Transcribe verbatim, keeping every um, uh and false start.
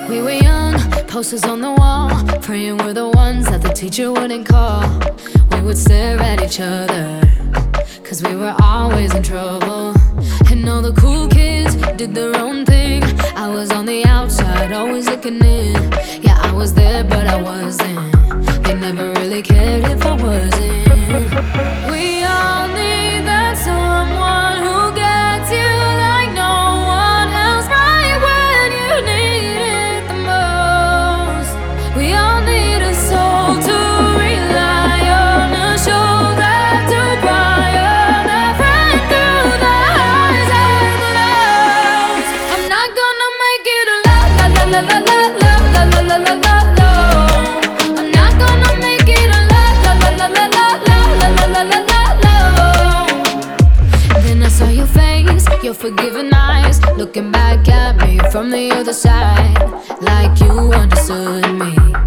We were young, posters on the wall, praying we're the ones that the teacher wouldn't call. We would stare at each other, cause we were always in trouble. And all the cool kids did their own thing. I was on the outside, always looking in. Yeah, I was there, but I wasn't. They never really cared if I wasn't. We all need that someone who gets you like no one else, right when you need it the most. We all need a soul to rely on, a shoulder to cry on, a friend through the highs and the lows. I'm not gonna make it a la la la la la la la la la la la la. I'm not gonna make it a la la la la la la la la la la la la. Then I saw your face, your forgiving eyes, looking back at me from the other side, like you understood me.